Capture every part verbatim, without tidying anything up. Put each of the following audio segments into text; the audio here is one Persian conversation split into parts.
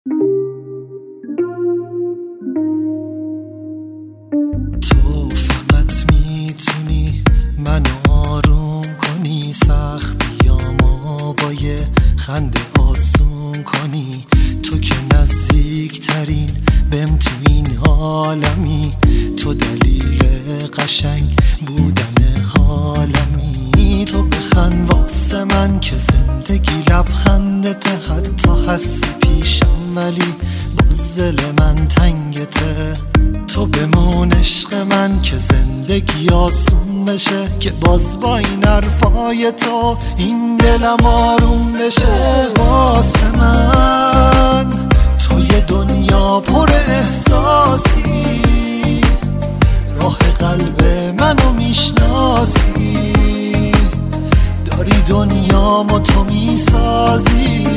تو فقط میتونی من آروم کنی، سختیامو با یه خنده آسون کنی. تو که نزدیکترین بهم تو این عالمی، تو دلیل قشنگ بودن حالمی. تو بخند واسه من که زندگی لبخندته، حتی هستی پیشم ولی باز دل من تنگته. تو بمون عشق من که زندگی آسون بشه، که باز با این حرفای تو این دلم آروم بشه. واسه من تو یه دنیا پر احساسی، راه قلب منو میشناسی، داری دنیامو تو میسازی.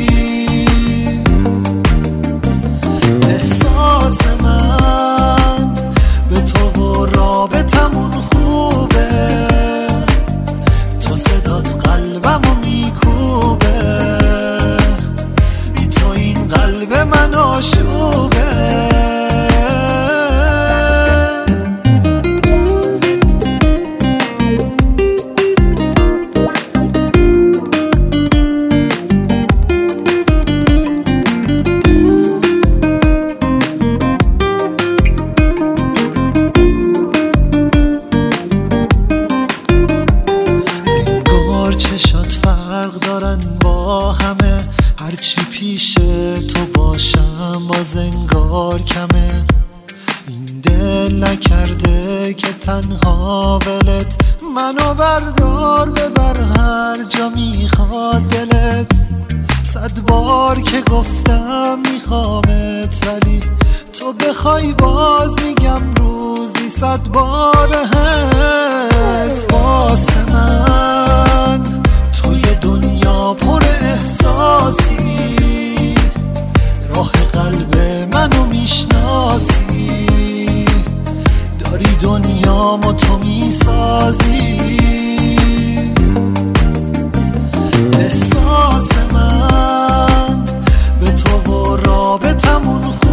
احساس من به تو و رابطمون خوبه، تو صدات قلبمو میکوبه، بی تو این قلب من آشوبه. چشات فرق دارن با همه، هرچی پیش تو باشم باز انگار کمه. این دل نکرده که تنها ولت، منو بردار ببر هر جا میخواد دلت. صد بار که گفتم میخوامت، ولی تو بخوای باز میگم روزی صد بار هت. واسه من تو یه دنیا پر احساسی، راه قلب منو میشناسی، داری دنیامو تو میسازی. احساس من به تو و رابطمون خوب